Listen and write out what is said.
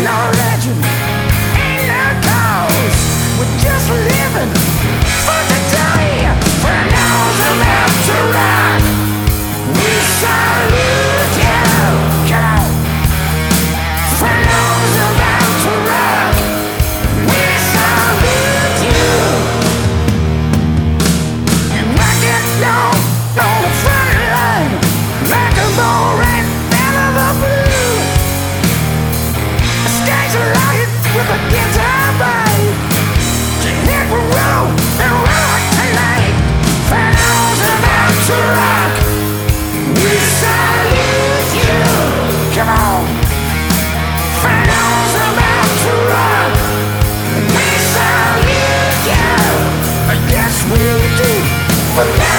legend, ain't no cause. We're just living for today, for those about to rock. We salute you, come on. For those about to rock, we salute you. You rock it down on the front line, like a ball right out of the blue. The skies are light with a guitar bite. You hit the roll and rock tonight. For those about to rock, we salute you. Come on. For those about to rock, we salute you. Yes, we do. For